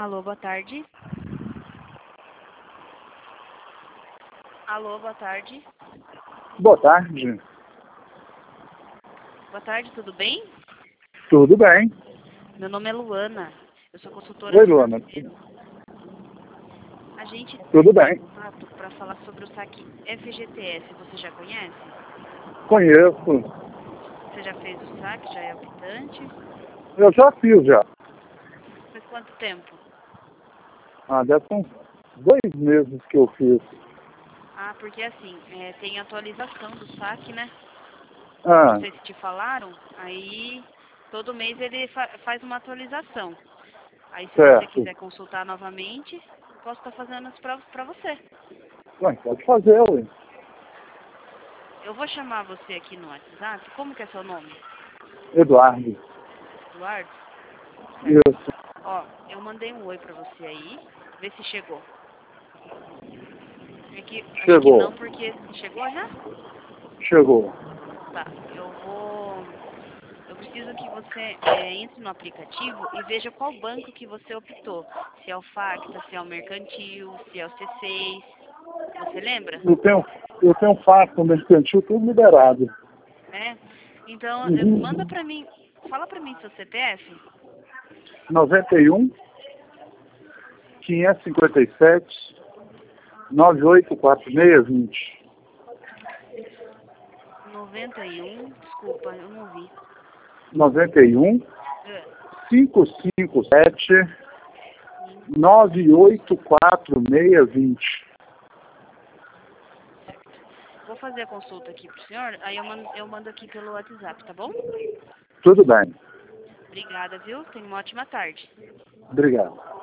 Alô, boa tarde. Alô, boa tarde. Boa tarde. Boa tarde, tudo bem? Tudo bem. Meu nome é Luana. Eu sou consultora Oi, Luana. financeira. A gente Tudo tem bem. contato para falar sobre o saque FGTS. Você já conhece? Conheço. Você já fez o saque? Já é optante? Eu já fiz já. Faz quanto tempo? Deve ser uns 2 meses que eu fiz. Porque assim, tem atualização do saque, né? Ah, Não sei se te falaram. Aí, todo mês ele faz uma atualização. Aí, se você certo. quiser consultar novamente, eu posso estar fazendo as provas para você. Ué, pode fazer, ué. Eu vou chamar você aqui no WhatsApp. Como que é seu nome? Eduardo. Eduardo? Certo. Isso. Ó, eu mandei um oi pra você aí. Vê se chegou. Acho que não, Chegou. porque... Chegou já? Chegou. Tá. Eu preciso que você entre no aplicativo e veja qual banco que você optou. Se é o Facta, se é o Mercantil, se é o C6. Você lembra? Eu tenho fato mercantil tudo liberado. É? Então, manda Uhum. pra mim... Fala pra mim seu CPF. 91 557 984620. 91, desculpa, eu não vi. 91 É. 557 984620. Vou fazer a consulta aqui pro senhor, aí eu mando aqui pelo WhatsApp, tá bom? Tudo bem. Obrigada, viu? Tenha uma ótima tarde. Obrigado.